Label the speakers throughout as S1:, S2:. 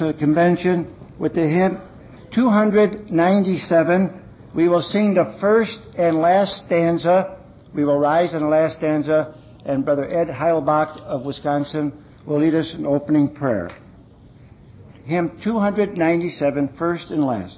S1: the convention with the hymn 297. We will sing the first and last stanza. We will rise in the last stanza, and Brother Ed Heilbach of Wisconsin will lead us in opening prayer. Hymn 297, first and last.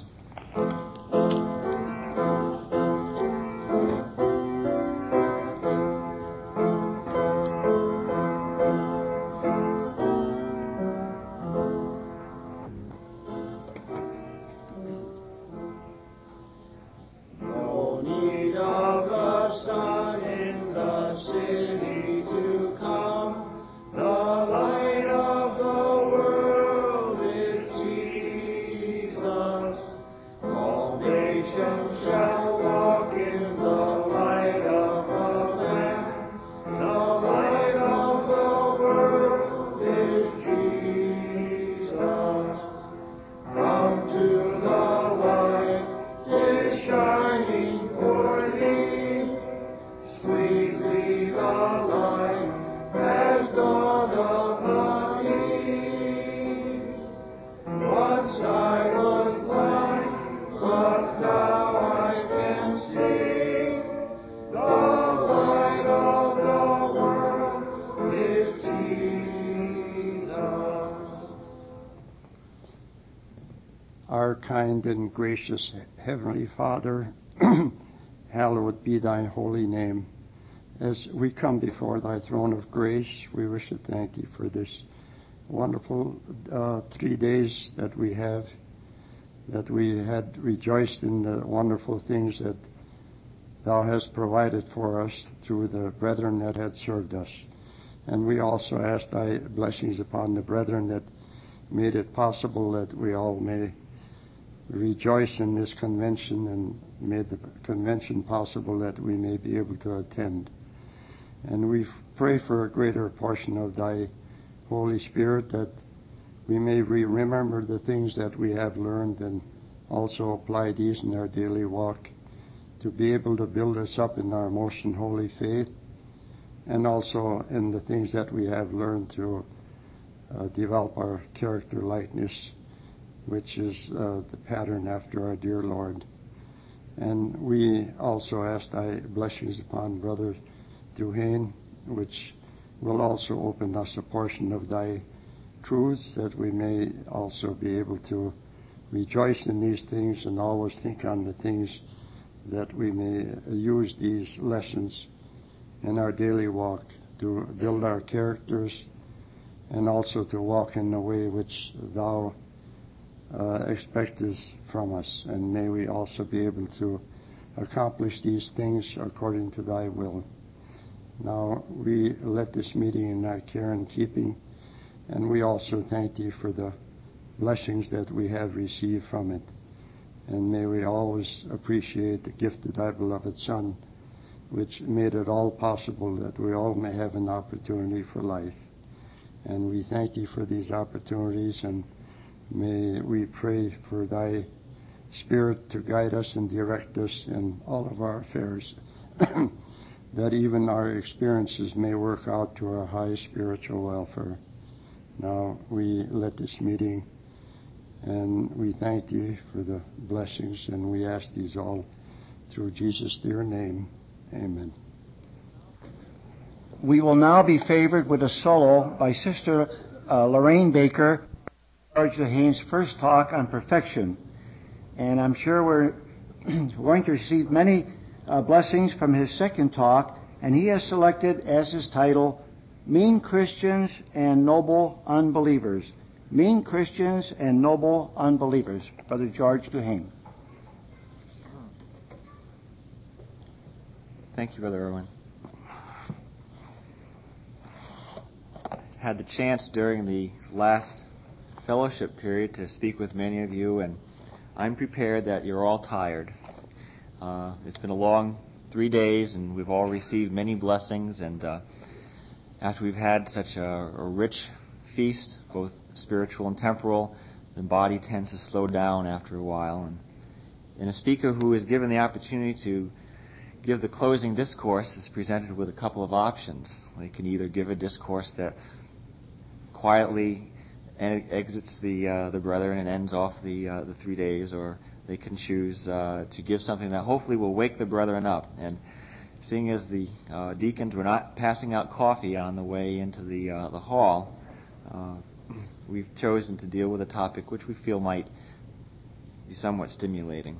S2: Our kind and gracious Heavenly Father, hallowed be thy holy name. As we come before thy throne of grace, we wish to thank you for this wonderful 3 days that we had rejoiced in the wonderful things that thou hast provided for us through the brethren that had served us. And we also ask thy blessings upon the brethren that made it possible that we all may rejoice in this convention and made the convention possible that we may be able to attend. And we pray for a greater portion of thy Holy Spirit, that we may remember the things that we have learned and also apply these in our daily walk to be able to build us up in our most and holy faith, and also in the things that we have learned to develop our character likeness, which is the pattern after our dear Lord. And we also ask thy blessings upon Brother Duhane, which will also open us a portion of thy truths, that we may also be able to rejoice in these things and always think on the things that we may use these lessons in our daily walk to build our characters and also to walk in the way which thou expectest from us. And may we also be able to accomplish these things according to thy will. Now we let this meeting in thy care and keeping, and we also thank thee for the blessings that we have received from it. And may we always appreciate the gift of thy beloved Son, which made it all possible that we all may have an opportunity for life. And we thank thee for these opportunities, and may we pray for thy Spirit to guide us and direct us in all of our affairs, that even our experiences may work out to our high spiritual welfare. Now we let this meeting, and we thank thee for the blessings, and we ask these all through Jesus' dear name. Amen.
S1: We will now be favored with a solo by Sister Lorraine Baker, George Duhane's first talk on perfection. And I'm sure we're going to receive many blessings from his second talk, and he has selected as his title, Mean Christians and Noble Unbelievers. Mean Christians and Noble Unbelievers. Brother George Duhane.
S3: Thank you, Brother Irwin. Had the chance during the last fellowship period to speak with many of you, and I'm prepared that you're all tired. It's been a long 3 days, and we've all received many blessings, and after we've had such a rich feast, both spiritual and temporal, the body tends to slow down after a while. And a speaker who is given the opportunity to give the closing discourse is presented with a couple of options. They can either give a discourse that quietly exits the brethren and ends off the 3 days, or they can choose to give something that hopefully will wake the brethren up. And seeing as the deacons were not passing out coffee on the way into the hall, we've chosen to deal with a topic which we feel might be somewhat stimulating.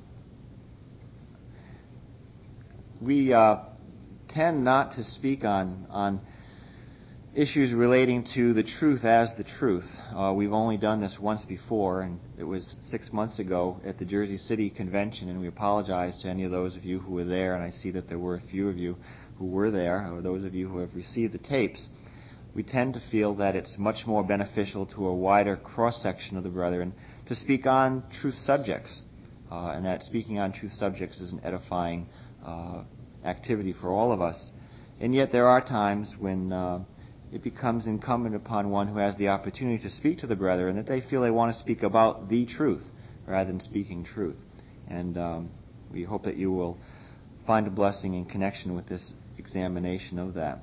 S3: We tend not to speak on issues relating to the truth as the truth. We've only done this once before, and it was 6 months ago at the Jersey City Convention, and we apologize to any of those of you who were there, and I see that there were a few of you who were there, or those of you who have received the tapes. We tend to feel that it's much more beneficial to a wider cross-section of the brethren to speak on truth subjects, and that speaking on truth subjects is an edifying activity for all of us. And yet there are times when it becomes incumbent upon one who has the opportunity to speak to the brethren that they feel they want to speak about the truth rather than speaking truth. And we hope that you will find a blessing in connection with this examination of that.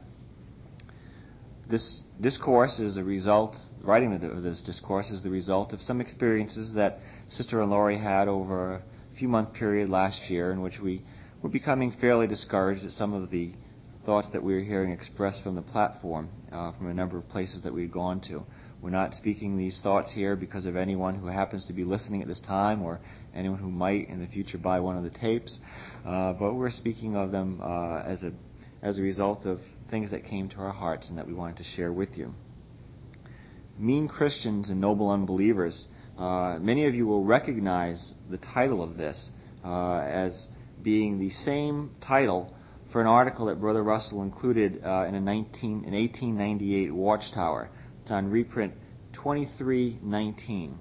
S3: This discourse is a result, writing of this discourse is the result of some experiences that Sister Lori had over a few-month period last year, in which we were becoming fairly discouraged at some of the thoughts that we were hearing expressed from the platform, from a number of places that we'd gone to. We're not speaking these thoughts here because of anyone who happens to be listening at this time or anyone who might in the future buy one of the tapes, but we're speaking of them as a result of things that came to our hearts and that we wanted to share with you. Mean Christians and Noble Unbelievers. Many of you will recognize the title of this as being the same title for an article that Brother Russell included in an 1898 Watchtower. It's on reprint 2319.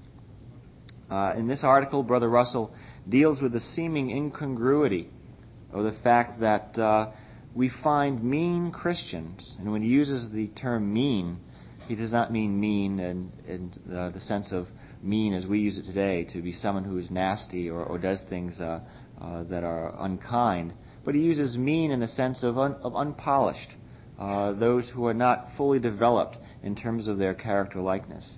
S3: In this article, Brother Russell deals with the seeming incongruity of the fact that we find mean Christians, and when he uses the term mean, he does not mean mean in the sense of mean as we use it today, to be someone who is nasty or does things that are unkind, but he uses mean in the sense of unpolished, those who are not fully developed in terms of their character likeness.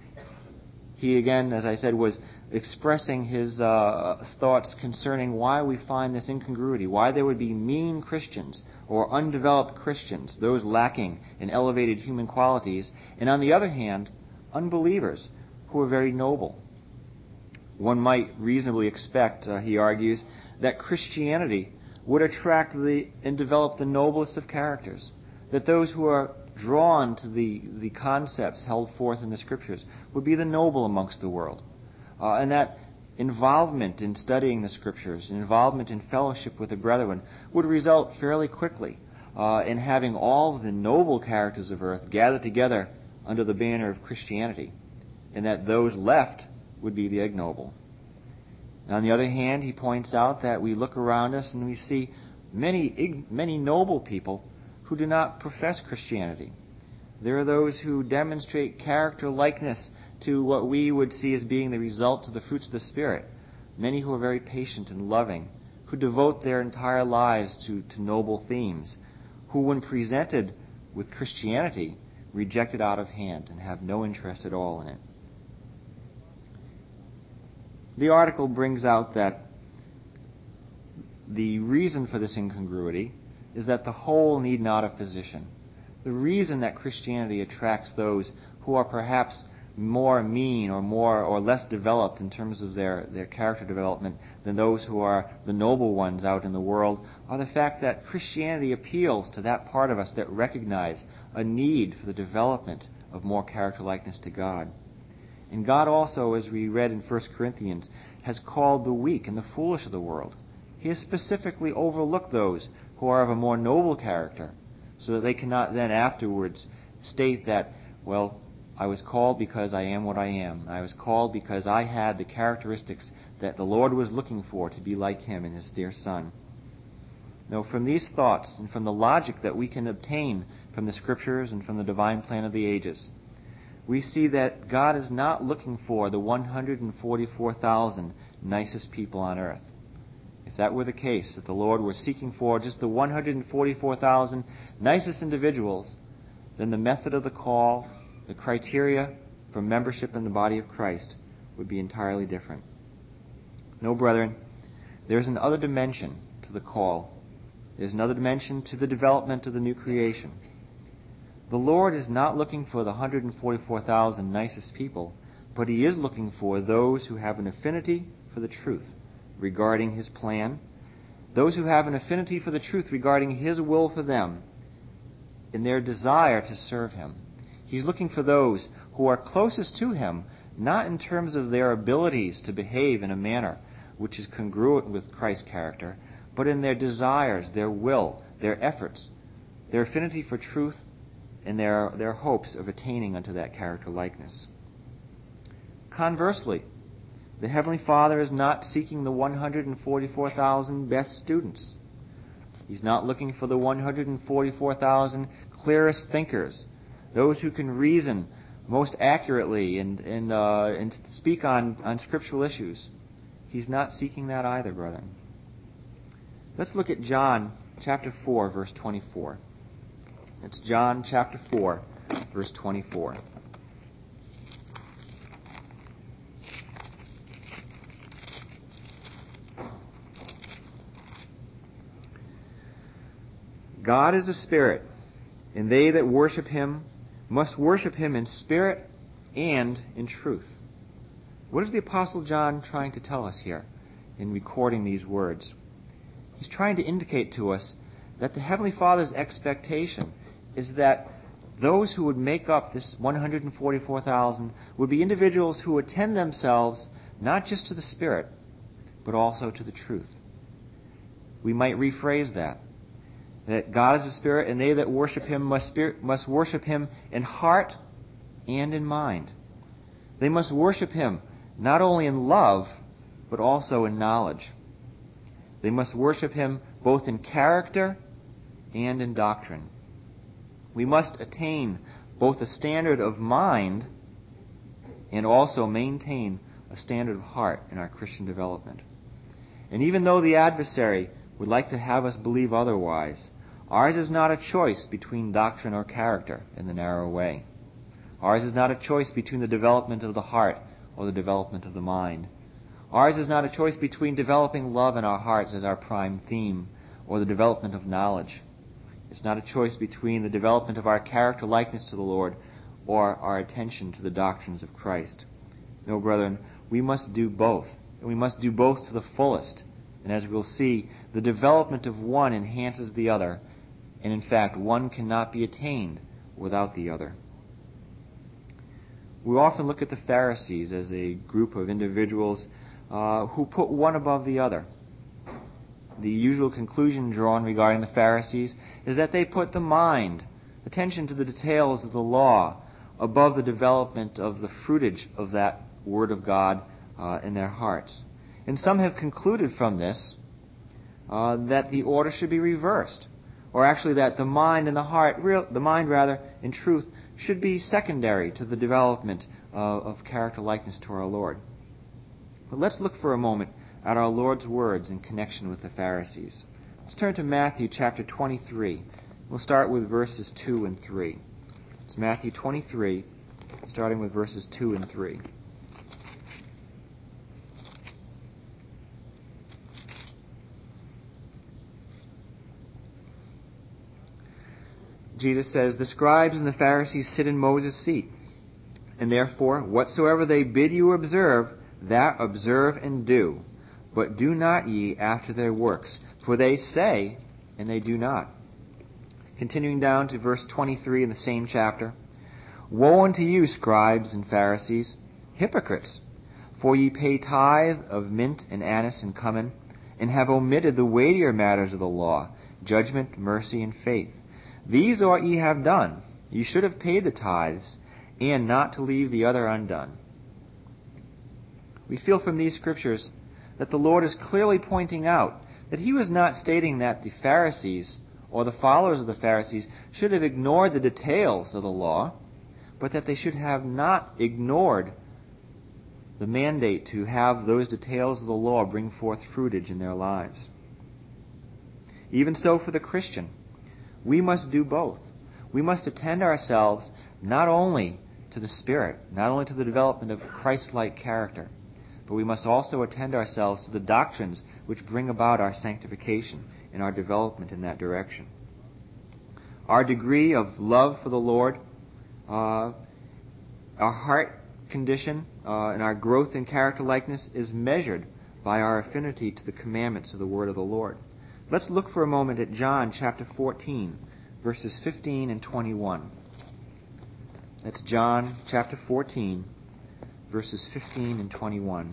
S3: He again, as I said, was expressing his thoughts concerning why we find this incongruity, why there would be mean Christians or undeveloped Christians, those lacking in elevated human qualities, and on the other hand, unbelievers who are very noble. One might reasonably expect, he argues, that Christianity would attract and develop the noblest of characters, that those who are drawn to the concepts held forth in the Scriptures would be the noble amongst the world. And that involvement in studying the Scriptures, involvement in fellowship with the brethren, would result fairly quickly in having all of the noble characters of earth gathered together under the banner of Christianity, and that those left would be the ignoble. On the other hand, he points out that we look around us and we see many noble people who do not profess Christianity. There are those who demonstrate character likeness to what we would see as being the result of the fruits of the Spirit. Many who are very patient and loving, who devote their entire lives to noble themes, who when presented with Christianity reject it out of hand and have no interest at all in it. The article brings out that the reason for this incongruity is that the whole need not a physician. The reason that Christianity attracts those who are perhaps more mean or less developed in terms of their character development than those who are the noble ones out in the world are the fact that Christianity appeals to that part of us that recognize a need for the development of more character likeness to God. And God also, as we read in 1 Corinthians, has called the weak and the foolish of the world. He has specifically overlooked those who are of a more noble character, so that they cannot then afterwards state that, well, I was called because I am what I am. I was called because I had the characteristics that the Lord was looking for to be like Him and His dear Son. No, from these thoughts and from the logic that we can obtain from the Scriptures and from the divine plan of the ages, we see that God is not looking for the 144,000 nicest people on earth. If that were the case, that the Lord were seeking for just the 144,000 nicest individuals, then the method of the call, the criteria, from membership in the body of Christ would be entirely different. No, brethren, there's another dimension to the call. There's another dimension to the development of the new creation. The Lord is not looking for the 144,000 nicest people, but He is looking for those who have an affinity for the truth regarding His plan, those who have an affinity for the truth regarding His will for them, in their desire to serve Him. He's looking for those who are closest to Him, not in terms of their abilities to behave in a manner which is congruent with Christ's character, but in their desires, their will, their efforts, their affinity for truth, and their hopes of attaining unto that character likeness. Conversely, the Heavenly Father is not seeking the 144,000 best students. He's not looking for the 144,000 clearest thinkers, those who can reason most accurately and speak on scriptural issues. He's not seeking that either, brethren. Let's look at John chapter 4, verse 24. It's John chapter 4, verse 24. God is a spirit, and they that worship Him must worship Him in spirit and in truth. What is the Apostle John trying to tell us here in recording these words? He's trying to indicate to us that the Heavenly Father's expectation is that those who would make up this 144,000 would be individuals who attend themselves not just to the Spirit, but also to the truth. We might rephrase that God is a Spirit, and they that worship Him must worship Him in heart and in mind. They must worship Him not only in love, but also in knowledge. They must worship Him both in character and in doctrine. We must attain both a standard of mind and also maintain a standard of heart in our Christian development. And even though the adversary would like to have us believe otherwise, ours is not a choice between doctrine or character in the narrow way. Ours is not a choice between the development of the heart or the development of the mind. Ours is not a choice between developing love in our hearts as our prime theme or the development of knowledge. It's not a choice between the development of our character likeness to the Lord or our attention to the doctrines of Christ. No, brethren, we must do both. And we must do both to the fullest. And as we'll see, the development of one enhances the other. And in fact, one cannot be attained without the other. We often look at the Pharisees as a group of individuals who put one above the other. The usual conclusion drawn regarding the Pharisees is that they put the mind, attention to the details of the law, above the development of the fruitage of that Word of God in their hearts. And some have concluded from this that the order should be reversed, or actually that the mind and the heart, the mind rather, in truth, should be secondary to the development of character likeness to our Lord. But let's look for a moment at our Lord's words in connection with the Pharisees. Let's turn to Matthew chapter 23. We'll start with verses 2 and 3. It's Matthew 23, starting with verses 2 and 3. Jesus says, "The scribes and the Pharisees sit in Moses' seat. And therefore, whatsoever they bid you observe, that observe and do. But do not ye after their works, for they say, and they do not." Continuing down to verse 23 in the same chapter. "Woe unto you, scribes and Pharisees, hypocrites! For ye pay tithe of mint and anise and cumin, and have omitted the weightier matters of the law, judgment, mercy, and faith. These ought ye have done. You should have paid the tithes, and not to leave the other undone." We feel from these scriptures that the Lord is clearly pointing out that He was not stating that the Pharisees or the followers of the Pharisees should have ignored the details of the law, but that they should have not ignored the mandate to have those details of the law bring forth fruitage in their lives. Even so for the Christian, we must do both. We must attend ourselves not only to the Spirit, not only to the development of Christ-like character, but we must also attend ourselves to the doctrines which bring about our sanctification and our development in that direction. Our degree of love for the Lord, our heart condition, and our growth in character likeness is measured by our affinity to the commandments of the Word of the Lord. Let's look for a moment at John chapter 14, verses 15 and 21. That's John chapter 14, verses 15 and 21.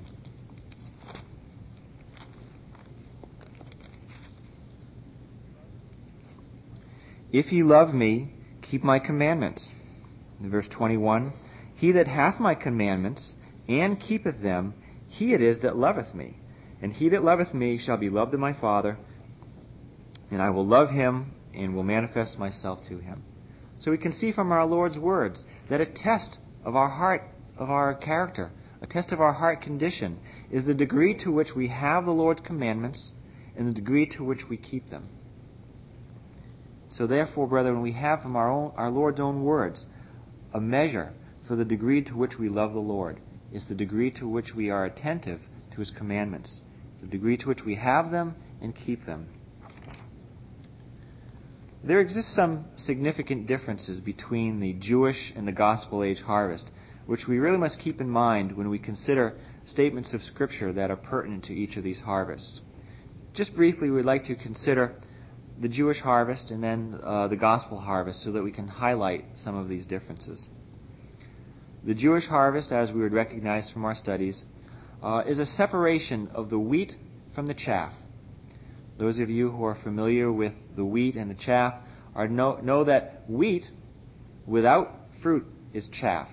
S3: If ye love me, keep my commandments. In verse 21, he that hath my commandments, and keepeth them, he it is that loveth me. And he that loveth me shall be loved of my Father, and I will love him, and will manifest myself to him. So we can see from our Lord's words that a test of our heart, of our character, a test of our heart condition, is the degree to which we have the Lord's commandments and the degree to which we keep them. So therefore, brethren, we have from our Lord's own words a measure for the degree to which we love the Lord is the degree to which we are attentive to His commandments, the degree to which we have them and keep them. There exist some significant differences between the Jewish and the Gospel Age harvest, which we really must keep in mind when we consider statements of Scripture that are pertinent to each of these harvests. Just briefly, we'd like to consider the Jewish harvest and then the Gospel harvest so that we can highlight some of these differences. The Jewish harvest, as we would recognize from our studies, is a separation of the wheat from the chaff. Those of you who are familiar with the wheat and the chaff know that wheat without fruit is chaff.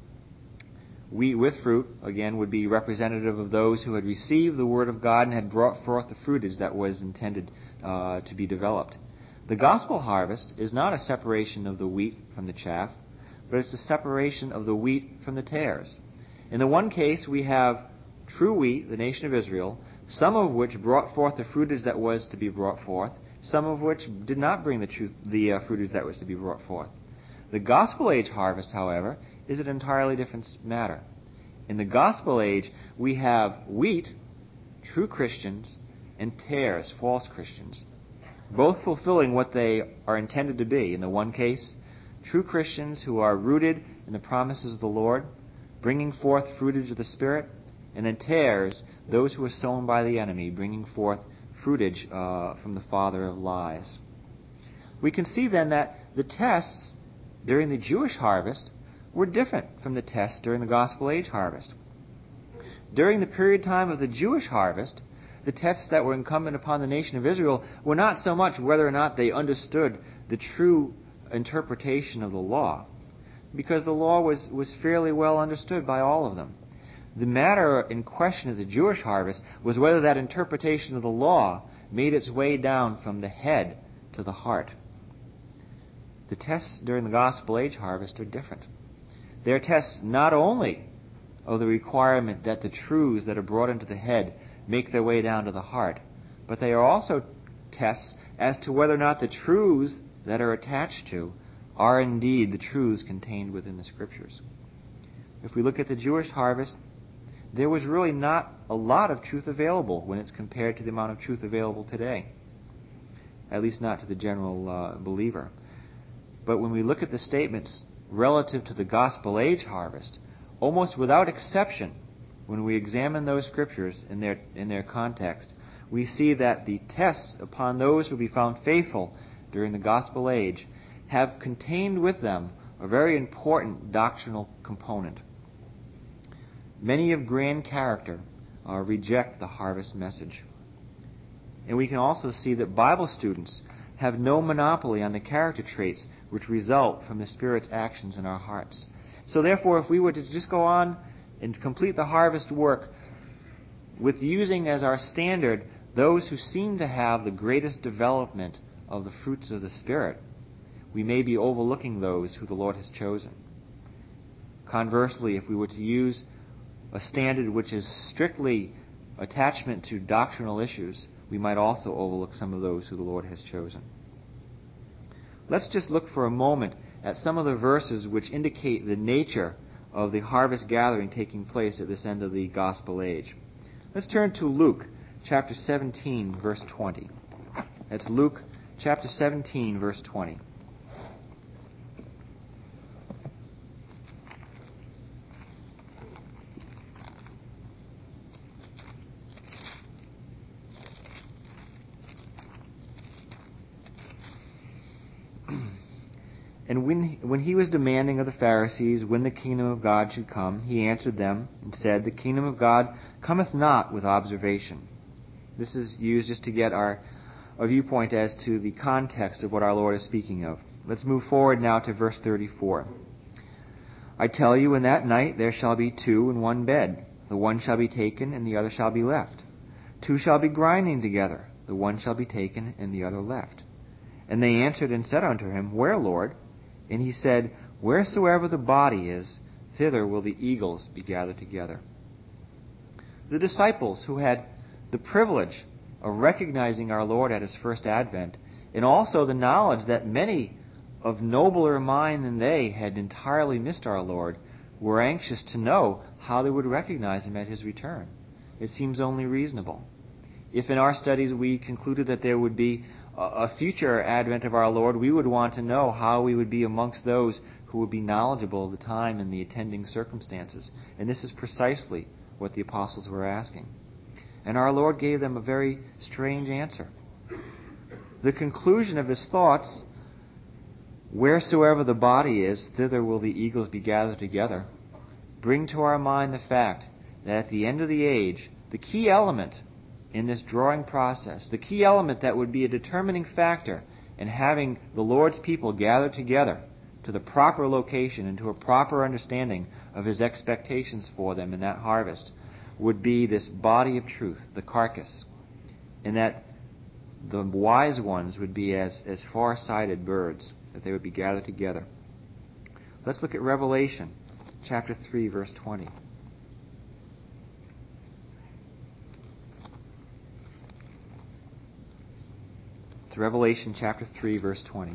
S3: Wheat with fruit, again, would be representative of those who had received the Word of God and had brought forth the fruitage that was intended to be developed. The gospel harvest is not a separation of the wheat from the chaff, but it's a separation of the wheat from the tares. In the one case, we have true wheat, the nation of Israel, some of which brought forth the fruitage that was to be brought forth, some of which did not bring the fruitage that was to be brought forth. The gospel age harvest, however, is an entirely different matter. In the gospel age, we have wheat, true Christians, and tares, false Christians, both fulfilling what they are intended to be. In the one case, true Christians who are rooted in the promises of the Lord, bringing forth fruitage of the Spirit, and then tares, those who are sown by the enemy, bringing forth fruitage from the father of lies. We can see then that the tests during the Jewish harvest were different from the tests during the gospel age harvest. During the period time of the Jewish harvest, the tests that were incumbent upon the nation of Israel were not so much whether or not they understood the true interpretation of the law, because the law was fairly well understood by all of them. The matter in question of the Jewish harvest was whether that interpretation of the law made its way down from the head to the heart. The tests during the gospel age harvest are different. They are tests not only of the requirement that the truths that are brought into the head make their way down to the heart, but they are also tests as to whether or not the truths that are attached to are indeed the truths contained within the Scriptures. If we look at the Jewish harvest, there was really not a lot of truth available when it's compared to the amount of truth available today, at least not to the general believer. But when we look at the statements relative to the gospel age harvest, almost without exception, when we examine those Scriptures in their context, we see that the tests upon those who be found faithful during the gospel age have contained with them a very important doctrinal component. Many of grand character reject the harvest message. And we can also see that Bible students have no monopoly on the character traits which result from the Spirit's actions in our hearts. So therefore, if we were to just go on and complete the harvest work with using as our standard those who seem to have the greatest development of the fruits of the Spirit, we may be overlooking those who the Lord has chosen. Conversely, if we were to use a standard which is strictly attachment to doctrinal issues, we might also overlook some of those who the Lord has chosen. Let's just look for a moment at some of the verses which indicate the nature of the harvest gathering taking place at this end of the gospel age. Let's turn to Luke chapter 17, verse 20. That's Luke chapter 17, verse 20. And when he was demanding of the Pharisees when the kingdom of God should come, he answered them and said, "The kingdom of God cometh not with observation." This is used just to get a viewpoint as to the context of what our Lord is speaking of. Let's move forward now to verse 34. "I tell you, in that night there shall be two in one bed. The one shall be taken, and the other shall be left. Two shall be grinding together. The one shall be taken, and the other left. And they answered and said unto him, Where, Lord? And he said, Wheresoever the body is, thither will the eagles be gathered together." The disciples, who had the privilege of recognizing our Lord at his first advent, and also the knowledge that many of nobler mind than they had entirely missed our Lord, were anxious to know how they would recognize him at his return. It seems only reasonable. If in our studies we concluded that there would be a future advent of our Lord, we would want to know how we would be amongst those who would be knowledgeable of the time and the attending circumstances. And this is precisely what the apostles were asking. And our Lord gave them a very strange answer. The conclusion of his thoughts, "Wheresoever the body is, thither will the eagles be gathered together," bring to our mind the fact that at the end of the age, the key element in this drawing process, the key element that would be a determining factor in having the Lord's people gathered together to the proper location and to a proper understanding of his expectations for them in that harvest, would be this body of truth, the carcass, and that the wise ones would be as far-sighted birds, that they would be gathered together. Let's look at Revelation chapter 3, verse 20. It's Revelation chapter 3, verse 20.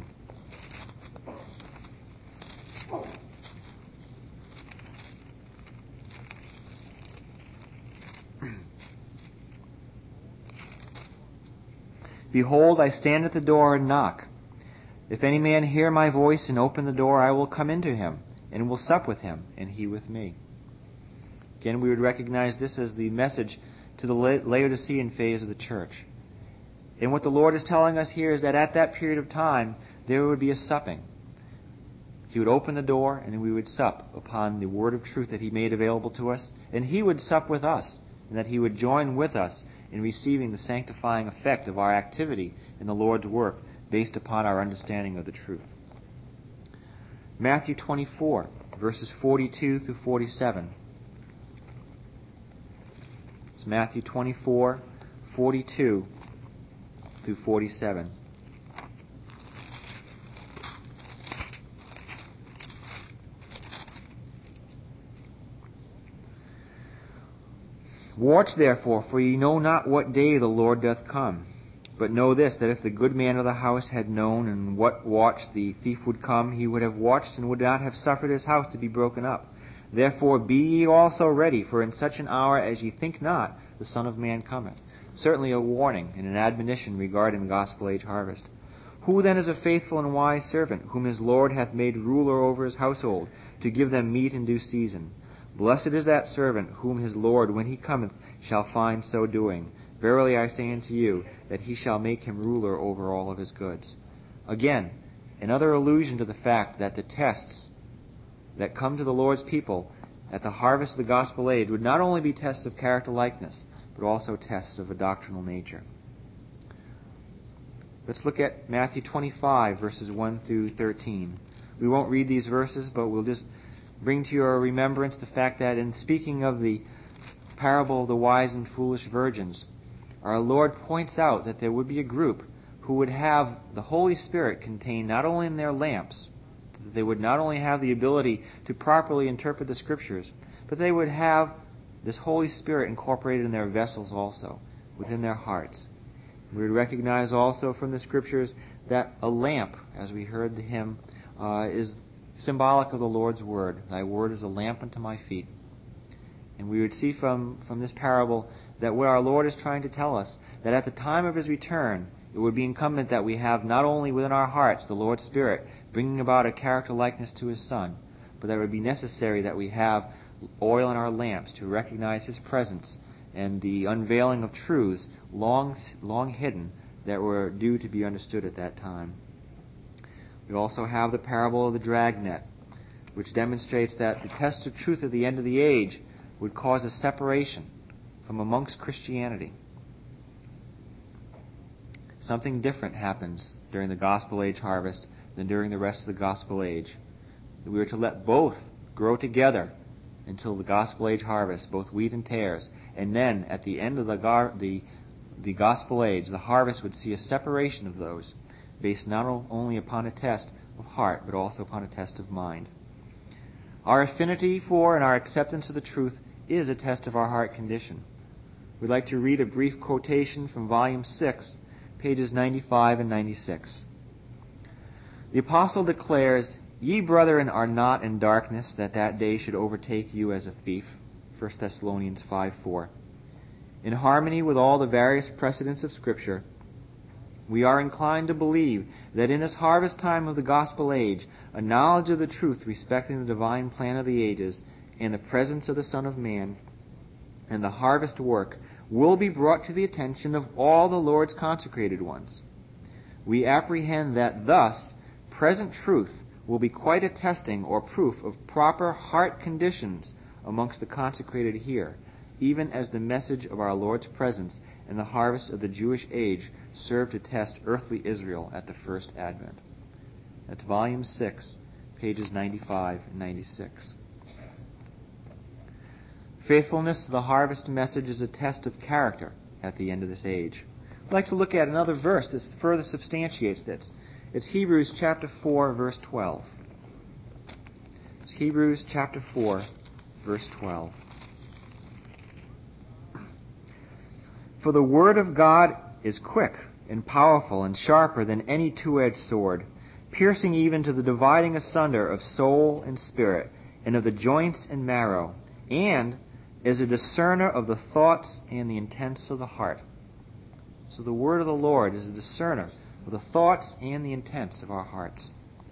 S3: "Behold, I stand at the door and knock. If any man hear my voice and open the door, I will come into him, and will sup with him, and he with me." Again, we would recognize this as the message to the Laodicean phase of the church. And what the Lord is telling us here is that at that period of time, there would be a supping. He would open the door, and we would sup upon the word of truth that he made available to us, and he would sup with us, and that he would join with us in receiving the sanctifying effect of our activity in the Lord's work based upon our understanding of the truth. Matthew 24, verses 42 through 47. It's Matthew 24, 42 through 47. "Watch therefore, for ye know not what day the Lord doth come. But know this, that if the good man of the house had known in what watch the thief would come, he would have watched and would not have suffered his house to be broken up. Therefore be ye also ready, for in such an hour as ye think not, the Son of Man cometh." Certainly a warning and an admonition regarding the gospel age harvest. "Who then is a faithful and wise servant, whom his Lord hath made ruler over his household, to give them meat in due season? Blessed is that servant, whom his Lord, when he cometh, shall find so doing. Verily I say unto you, that he shall make him ruler over all of his goods." Again, another allusion to the fact that the tests that come to the Lord's people at the harvest of the gospel age would not only be tests of character likeness, but also tests of a doctrinal nature. Let's look at Matthew 25, verses 1 through 13. We won't read these verses, but we'll just bring to your remembrance the fact that in speaking of the parable of the wise and foolish virgins, our Lord points out that there would be a group who would have the Holy Spirit contained not only in their lamps, that they would not only have the ability to properly interpret the Scriptures, but they would have this Holy Spirit incorporated in their vessels also, within their hearts. We would recognize also from the Scriptures that a lamp, as we heard the hymn, is symbolic of the Lord's Word. Thy Word is a lamp unto my feet. And we would see from this parable that what our Lord is trying to tell us, that at the time of His return, it would be incumbent that we have not only within our hearts the Lord's Spirit bringing about a character likeness to His Son, but that it would be necessary that we have oil in our lamps to recognize His presence and the unveiling of truths long hidden that were due to be understood at that time. We also have the parable of the dragnet, which demonstrates that the test of truth at the end of the age would cause a separation from amongst Christianity. Something different happens during the gospel age harvest than during the rest of the gospel age. We are to let both grow together until the gospel age harvest, both wheat and tares, and then at the end of the gospel age, the harvest would see a separation of those, based not only upon a test of heart, but also upon a test of mind. Our affinity for and our acceptance of the truth is a test of our heart condition. We'd like to read a brief quotation from Volume 6, pages 95 and 96. The Apostle declares, "Ye, brethren, are not in darkness, that day should overtake you as a thief." 1 Thessalonians 5:4. In harmony with all the various precedents of Scripture, we are inclined to believe that in this harvest time of the gospel age, a knowledge of the truth respecting the divine plan of the ages and the presence of the Son of Man and the harvest work will be brought to the attention of all the Lord's consecrated ones. We apprehend that thus present truth will be quite a testing or proof of proper heart conditions amongst the consecrated here, even as the message of our Lord's presence and the harvest of the Jewish age served to test earthly Israel at the first advent. That's Volume 6, pages 95 and 96. Faithfulness to the harvest message is a test of character at the end of this age. I'd like to look at another verse that further substantiates this. It's Hebrews chapter 4, verse 12. It's Hebrews chapter 4, verse 12. For the word of God is quick and powerful and sharper than any two-edged sword, piercing even to the dividing asunder of soul and spirit, and of the joints and marrow, and is a discerner of the thoughts and the intents of the heart. So the word of the Lord is a discerner of the thoughts and the intents of our hearts.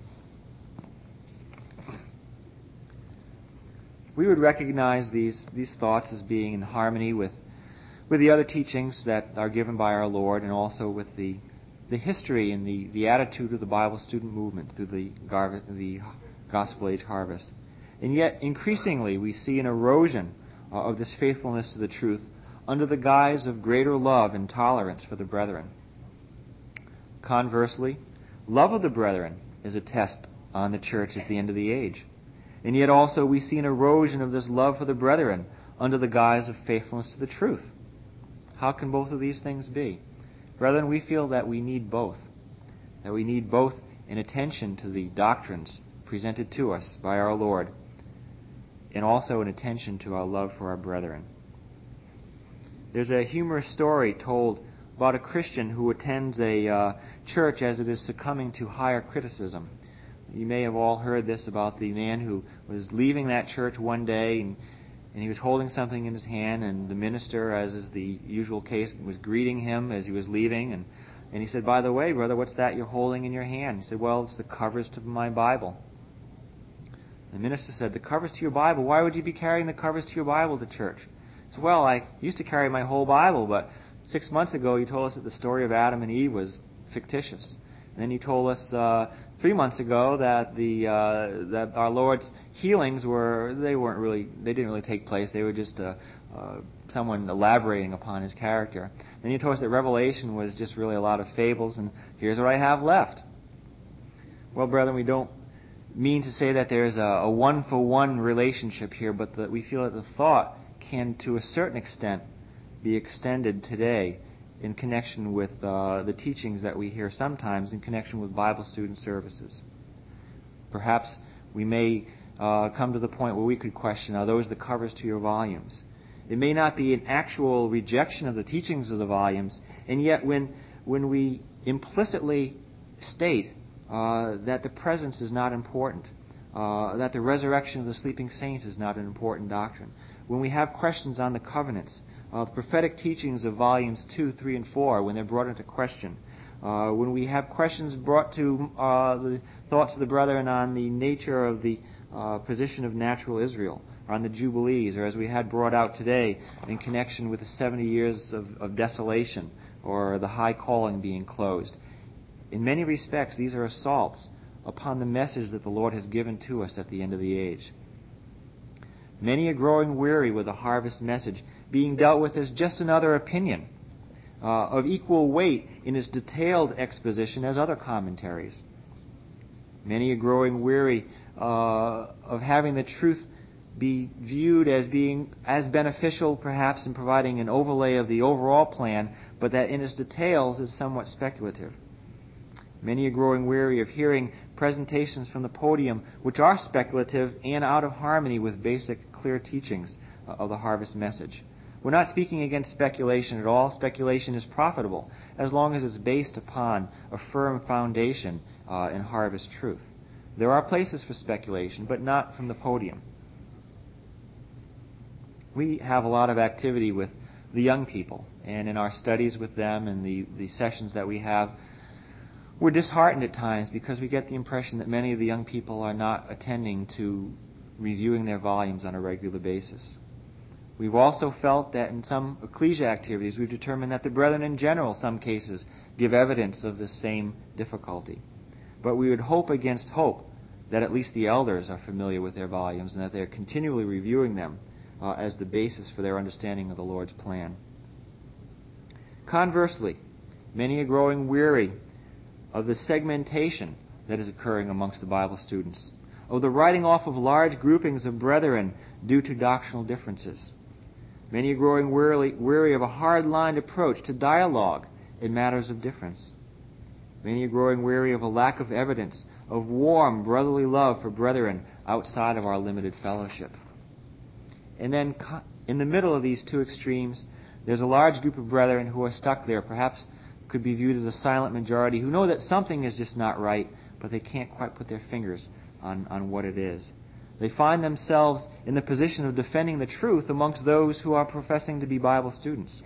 S3: We would recognize these thoughts as being in harmony with the other teachings that are given by our Lord, and also with the history and the attitude of the Bible student movement through the gospel age harvest. And yet, increasingly, we see an erosion of this faithfulness to the truth under the guise of greater love and tolerance for the brethren. Conversely, love of the brethren is a test on the church at the end of the age. And yet also we see an erosion of this love for the brethren under the guise of faithfulness to the truth. How can both of these things be? Brethren, we feel that we need both. That we need both in attention to the doctrines presented to us by our Lord, and also in attention to our love for our brethren. There's a humorous story told about a Christian who attends a church as it is succumbing to higher criticism. You may have all heard this about the man who was leaving that church one day, and he was holding something in his hand, and the minister, as is the usual case, was greeting him as he was leaving, and he said, "By the way, brother, what's that you're holding in your hand?" He said, "Well, it's the covers to my Bible." The minister said, "The covers to your Bible? Why would you be carrying the covers to your Bible to church?" He said, "Well, I used to carry my whole Bible, but 6 months ago you told us that the story of Adam and Eve was fictitious. And then you told us 3 months ago that that our Lord's healings didn't really take place. They were just someone elaborating upon His character. Then you told us that Revelation was just really a lot of fables, and here's what I have left." Well, brethren, we don't mean to say that there's a one-for-one relationship here, but that we feel that the thought can, to a certain extent, be extended today in connection with the teachings that we hear sometimes in connection with Bible student services. Perhaps we may come to the point where we could question, are those the covers to your volumes? It may not be an actual rejection of the teachings of the volumes, and yet when we implicitly state that the presence is not important, that the resurrection of the sleeping saints is not an important doctrine. When we have questions on the covenants, the prophetic teachings of volumes 2, 3, and 4, when they're brought into question, when we have questions brought to the thoughts of the brethren on the nature of the position of natural Israel, or on the Jubilees, or as we had brought out today in connection with the 70 years of desolation, or the high calling being closed. In many respects, these are assaults upon the message that the Lord has given to us at the end of the age. Many are growing weary with the harvest message being dealt with as just another opinion, of equal weight in its detailed exposition as other commentaries. Many are growing weary of having the truth be viewed as being as beneficial perhaps in providing an overlay of the overall plan, but that in its details is somewhat speculative. Many are growing weary of hearing presentations from the podium which are speculative and out of harmony with basic, clear teachings of the harvest message. We're not speaking against speculation at all. Speculation is profitable as long as it's based upon a firm foundation in harvest truth. There are places for speculation, but not from the podium. We have a lot of activity with the young people, and in our studies with them and the sessions that we have, we're disheartened at times because we get the impression that many of the young people are not attending to reviewing their volumes on a regular basis. We've also felt that in some ecclesia activities, we've determined that the brethren in general, some cases, give evidence of the same difficulty. But we would hope against hope that at least the elders are familiar with their volumes and that they're continually reviewing them as the basis for their understanding of the Lord's plan. Conversely, many are growing weary of the segmentation that is occurring amongst the Bible students, of the writing off of large groupings of brethren due to doctrinal differences. Many are growing weary of a hard-lined approach to dialogue in matters of difference. Many are growing weary of a lack of evidence of warm brotherly love for brethren outside of our limited fellowship. And then in the middle of these two extremes, there's a large group of brethren who are stuck there, perhaps could be viewed as a silent majority, who know that something is just not right, but they can't quite put their fingers on what it is. They find themselves in the position of defending the truth amongst those who are professing to be Bible students.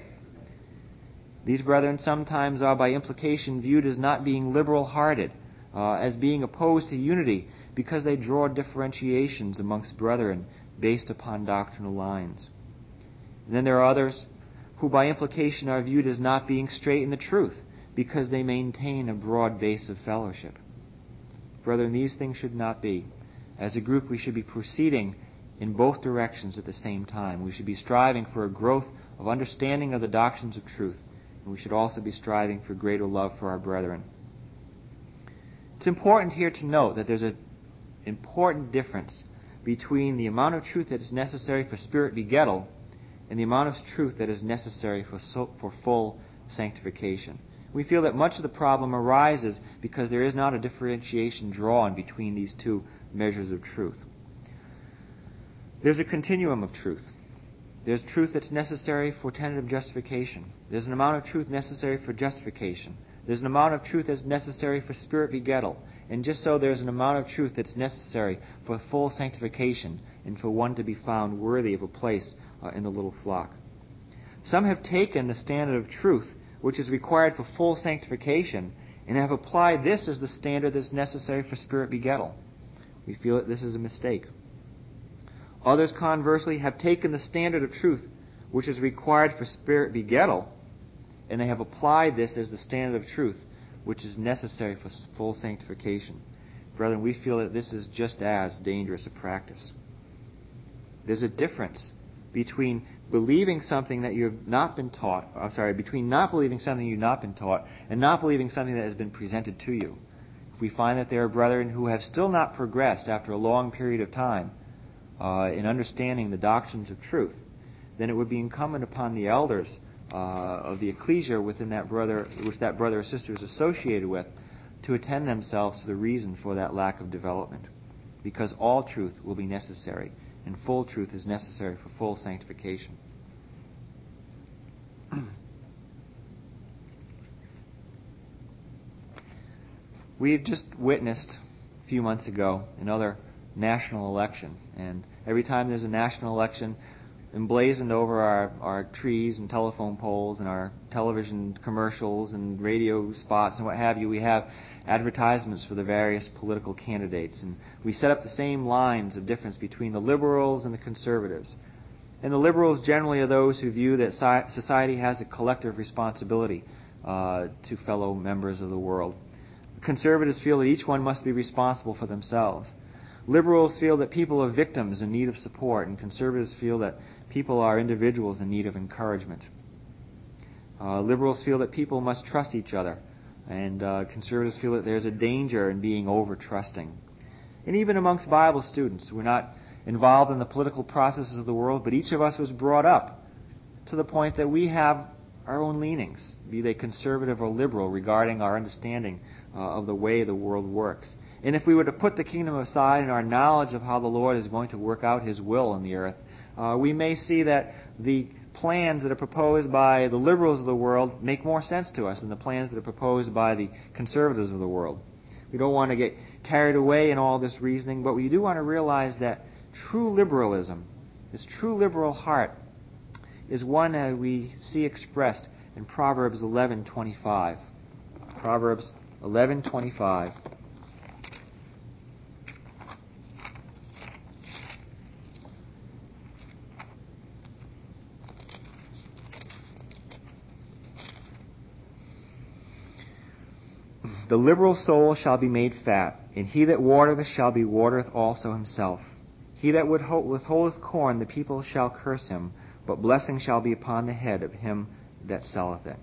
S3: These brethren sometimes are by implication viewed as not being liberal-hearted, as being opposed to unity, because they draw differentiations amongst brethren based upon doctrinal lines. And then there are others who by implication are viewed as not being straight in the truth, because they maintain a broad base of fellowship. Brethren, these things should not be. As a group, we should be proceeding in both directions at the same time. We should be striving for a growth of understanding of the doctrines of truth, and we should also be striving for greater love for our brethren. It's important here to note that there's an important difference between the amount of truth that is necessary for spirit begettal and the amount of truth that is necessary for full sanctification. We feel that much of the problem arises because there is not a differentiation drawn between these two measures of truth. There's a continuum of truth. There's truth that's necessary for tentative justification. There's an amount of truth necessary for justification. There's an amount of truth that's necessary for spirit begettal. And just so there's an amount of truth that's necessary for full sanctification and for one to be found worthy of a place in the little flock. Some have taken the standard of truth which is required for full sanctification and have applied this as the standard that's necessary for spirit begettal. We feel that this is a mistake. Others, conversely, have taken the standard of truth which is required for spirit begettal, and they have applied this as the standard of truth which is necessary for full sanctification. Brethren, we feel that this is just as dangerous a practice. There's a difference between believing something that you've not been taught, between not believing something you've not been taught and not believing something that has been presented to you. If we find that there are brethren who have still not progressed after a long period of time in understanding the doctrines of truth, then it would be incumbent upon the elders of the ecclesia within that brother, which that brother or sister is associated with, to attend themselves to the reason for that lack of development. Because all truth will be necessary, and full truth is necessary for full sanctification. We've just witnessed a few months ago another national election, and every time there's a national election, emblazoned over our trees and telephone poles and our television commercials and radio spots and what have you, we have advertisements for the various political candidates. And we set up the same lines of difference between the liberals and the conservatives. And the liberals generally are those who view that society has a collective responsibility to fellow members of the world. The conservatives feel that each one must be responsible for themselves. Liberals feel that people are victims in need of support, and conservatives feel that people are individuals in need of encouragement. Liberals feel that people must trust each other, and conservatives feel that there's a danger in being over-trusting. And even amongst Bible students, we're not involved in the political processes of the world, but each of us was brought up to the point that we have our own leanings, be they conservative or liberal, regarding our understanding of the way the world works. And if we were to put the kingdom aside and our knowledge of how the Lord is going to work out His will on the earth, we may see that the plans that are proposed by the liberals of the world make more sense to us than the plans that are proposed by the conservatives of the world. We don't want to get carried away in all this reasoning, but we do want to realize that true liberalism, this true liberal heart, is one that we see expressed in Proverbs 11:25. Proverbs 11:25. The liberal soul shall be made fat, and he that watereth shall be watereth also himself. He that withholdeth corn, the people shall curse him, but blessing shall be upon the head of him that selleth it.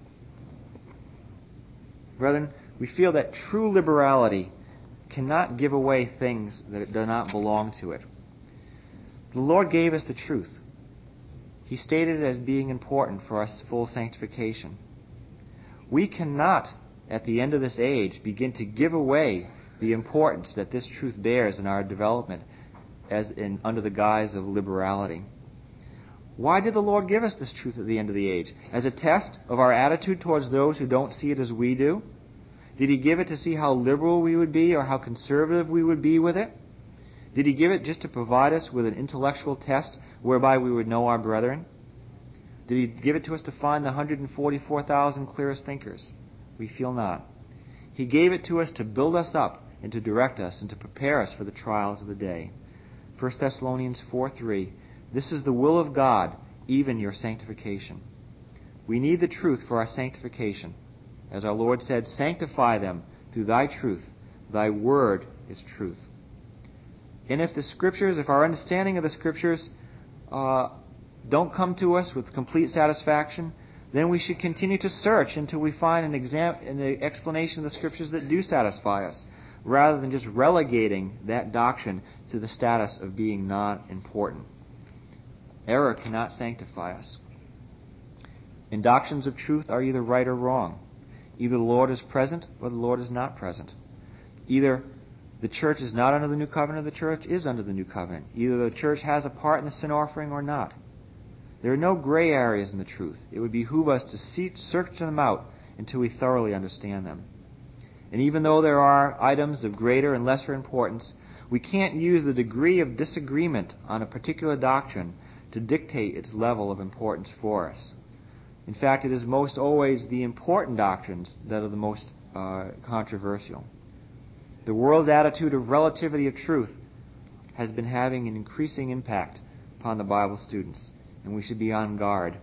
S3: Brethren, we feel that true liberality cannot give away things that do not belong to it. The Lord gave us the truth. He stated it as being important for our full sanctification. We cannot, at the end of this age, begin to give away the importance that this truth bears in our development under the guise of liberality. Why did the Lord give us this truth at the end of the age? As a test of our attitude towards those who don't see it as we do? Did He give it to see how liberal we would be or how conservative we would be with it? Did He give it just to provide us with an intellectual test whereby we would know our brethren? Did He give it to us to find the 144,000 clearest thinkers? We feel not. He gave it to us to build us up and to direct us and to prepare us for the trials of the day. 1 Thessalonians 4:3. This is the will of God, even your sanctification. We need the truth for our sanctification. As our Lord said, sanctify them through thy truth. Thy word is truth. And if our understanding of the Scriptures don't come to us with complete satisfaction, then we should continue to search until we find an explanation of the Scriptures that do satisfy us, rather than just relegating that doctrine to the status of being not important. Error cannot sanctify us. And doctrines of truth are either right or wrong. Either the Lord is present or the Lord is not present. Either the church is not under the new covenant or the church is under the new covenant. Either the church has a part in the sin offering or not. There are no gray areas in the truth. It would behoove us to search them out until we thoroughly understand them. And even though there are items of greater and lesser importance, we can't use the degree of disagreement on a particular doctrine to dictate its level of importance for us. In fact, it is most always the important doctrines that are the most controversial. The world's attitude of relativity of truth has been having an increasing impact upon the Bible students, and we should be on guard.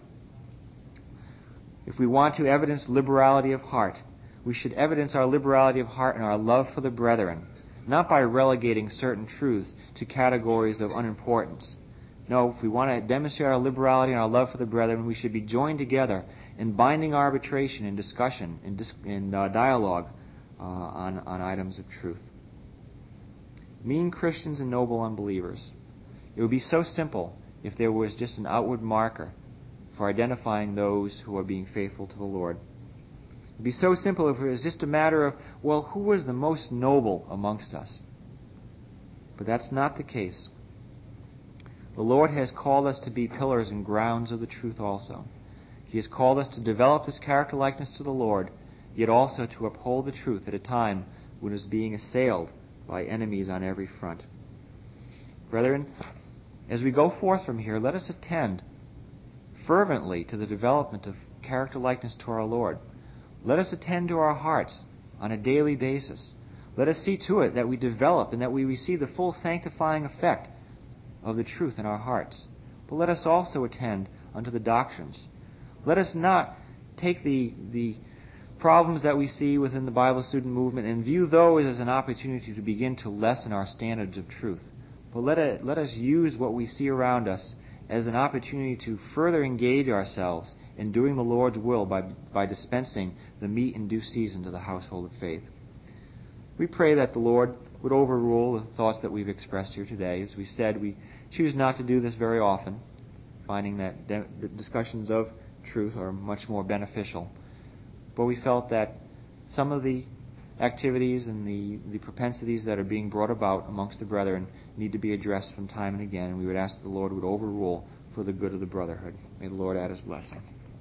S3: If we want to evidence liberality of heart, we should evidence our liberality of heart and our love for the brethren, not by relegating certain truths to categories of unimportance. No, if we want to demonstrate our liberality and our love for the brethren, we should be joined together in binding arbitration and discussion and dialogue on items of truth. Mean Christians and noble unbelievers. It would be so simple if there was just an outward marker for identifying those who are being faithful to the Lord. It would be so simple if it was just a matter of, well, who was the most noble amongst us? But that's not the case. The Lord has called us to be pillars and grounds of the truth also. He has called us to develop this character likeness to the Lord, yet also to uphold the truth at a time when it is being assailed by enemies on every front. Brethren, as we go forth from here, let us attend fervently to the development of character likeness to our Lord. Let us attend to our hearts on a daily basis. Let us see to it that we develop and that we receive the full sanctifying effect of the truth in our hearts. But let us also attend unto the doctrines. Let us not take the problems that we see within the Bible student movement and view those as an opportunity to begin to lessen our standards of truth. But let us use what we see around us as an opportunity to further engage ourselves in doing the Lord's will by dispensing the meat in due season to the household of faith. We pray that the Lord would overrule the thoughts that we've expressed here today. As we said, we choose not to do this very often, finding that the discussions of truth are much more beneficial. But we felt that some of the activities and the propensities that are being brought about amongst the brethren need to be addressed from time and again, and we would ask that the Lord would overrule for the good of the brotherhood. May the Lord add His blessing.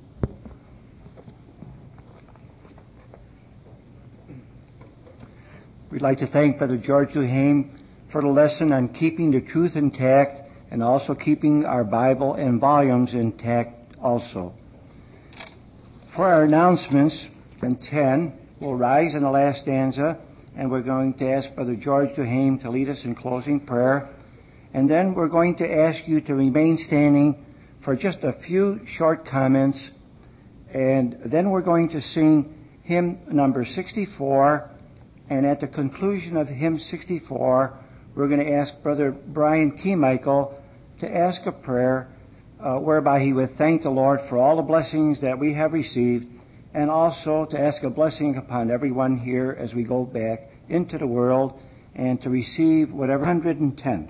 S1: We'd like to thank Brother George Duhame for the lesson on keeping the truth intact and also keeping our Bible and volumes intact also. For our announcements, in 10, we'll rise in the last stanza, and we're going to ask Brother George Duhame to lead us in closing prayer. And then we're going to ask you to remain standing for just a few short comments. And then we're going to sing hymn number 64. And at the conclusion of hymn 64, we're going to ask Brother Brian Keymichael to ask a prayer whereby he would thank the Lord for all the blessings that we have received, and also to ask a blessing upon everyone here as we go back into the world and to receive whatever 110.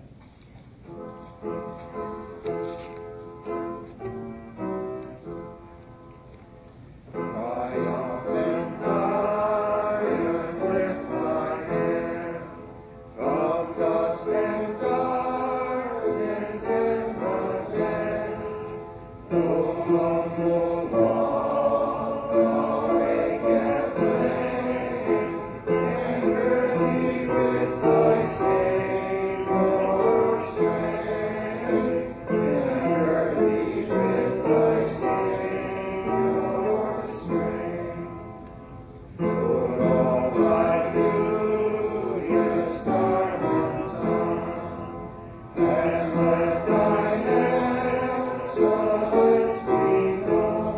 S4: And let thine excellence be known.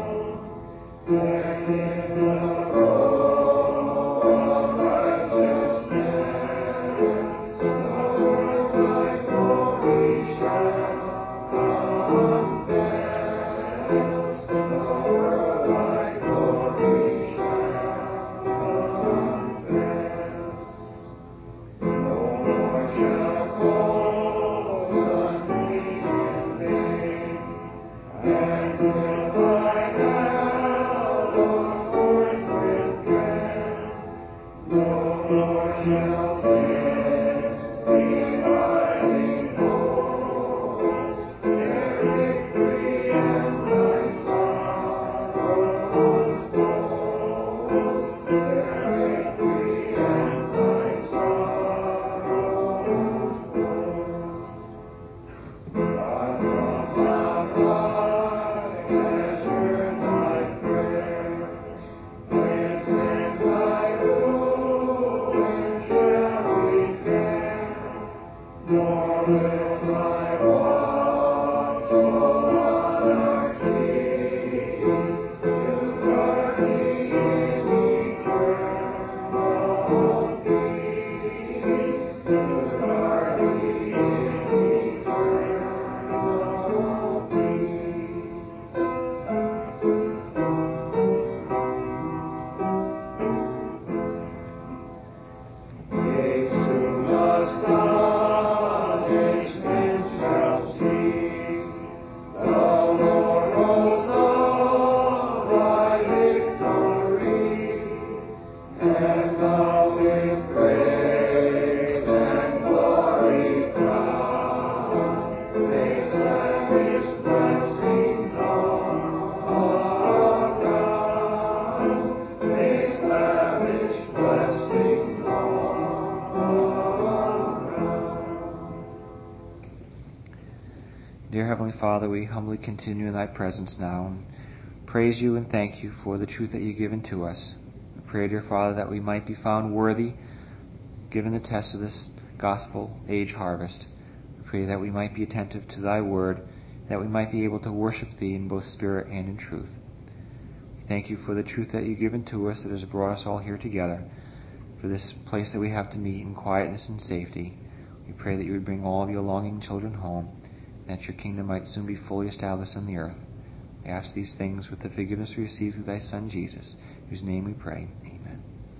S3: Father, we humbly continue in thy presence now and praise you and thank you for the truth that you've given to us. We pray, dear Father, that we might be found worthy, given the test of this gospel age harvest. We pray that we might be attentive to thy word, that we might be able to worship thee in both spirit and in truth. We thank you for the truth that you've given to us that has brought us all here together, for this place that we have to meet in quietness and safety. We pray that you would bring all of your longing children home, and that your kingdom might soon be fully established on the earth. We ask these things with the forgiveness we receive through thy Son Jesus, in whose name we pray. Amen.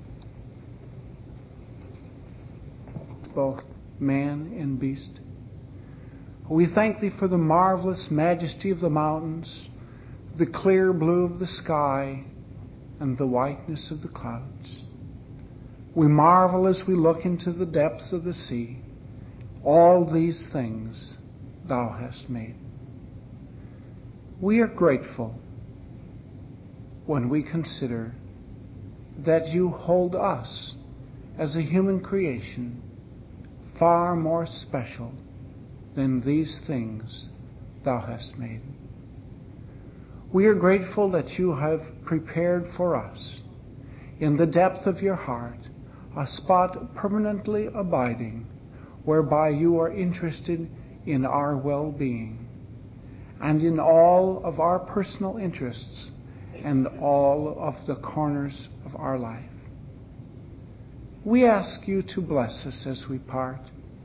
S4: Both man and beast. We thank thee for the marvelous majesty of the mountains, the clear blue of the sky, and the whiteness of the clouds. We marvel as we look into the depths of the sea. All these things thou hast made. We are grateful when we consider that you hold us as a human creation far more special than these things thou hast made. We are grateful that you have prepared for us, in the depth of your heart, a spot permanently abiding, whereby you are interested in our well-being and in all of our personal interests and all of the corners of our life. We ask you to bless us as we part.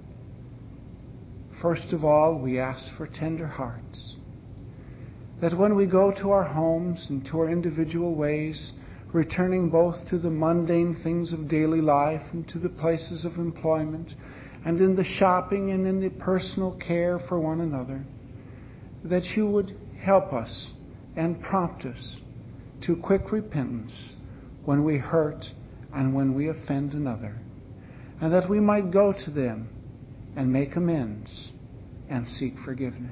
S4: First of all, we ask for tender hearts, that when we go to our homes and to our individual ways, returning both to the mundane things of daily life and to the places of employment, and in the shopping and in the personal care for one another, that you would help us and prompt us to quick repentance when we hurt and when we offend another, and that we might go to them and make amends and seek forgiveness.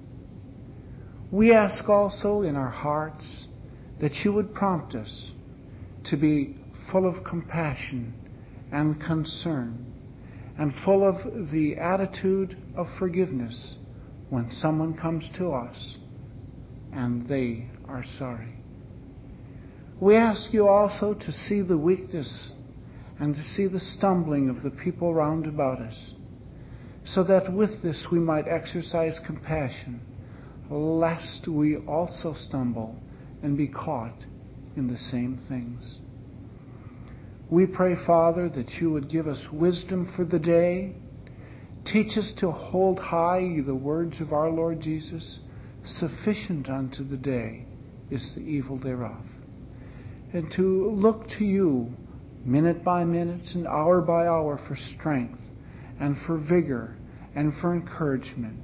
S4: We ask also in our hearts that you would prompt us to be full of compassion and concern, and full of the attitude of forgiveness when someone comes to us and they are sorry. We ask you also to see the weakness and to see the stumbling of the people round about us, so that with this we might exercise compassion, lest we also stumble and be caught in the same things. We pray, Father, that you would give us wisdom for the day. Teach us to hold high the words of our Lord Jesus, sufficient unto the day is the evil thereof. And to look to you minute by minute and hour by hour for strength and for vigor and for encouragement.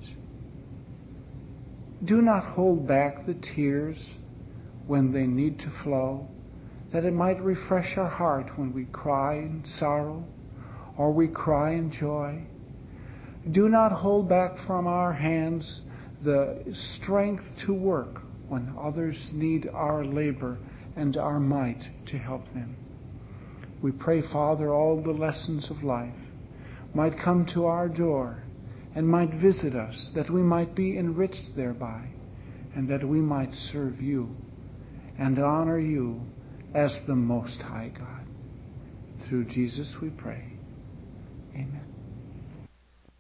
S4: Do not hold back the tears when they need to flow, that it might refresh our heart when we cry in sorrow or we cry in joy. Do not hold back from our hands the strength to work when others need our labor and our might to help them. We pray, Father, all the lessons of life might come to our door and might visit us, that we might be enriched thereby, and that we might serve you and honor you as the Most High God. Through Jesus we pray. Amen.